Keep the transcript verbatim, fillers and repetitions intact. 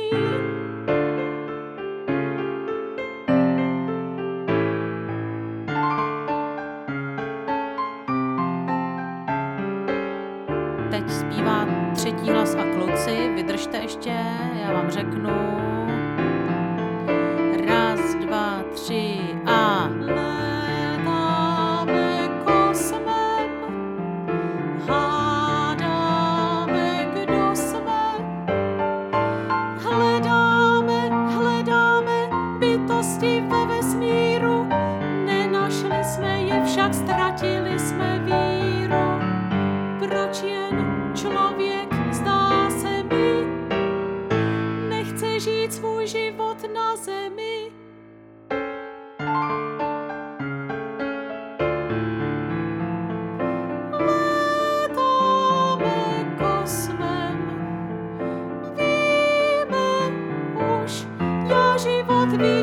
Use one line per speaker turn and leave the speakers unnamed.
Teď zpívá třetí hlas a kluci, vydržte ještě, já vám řeknu. Raz, dva, tři a... Létáme kosmem, hádáme, kdo jsme. Hledáme, hledáme bytosti ve vesmíru, nenašli jsme je, však ztratili jsme víru. Proč jen člověk, zdá se mi, nechce žít svůj život na zemi? Létáme kosmem, víme už, já život vím.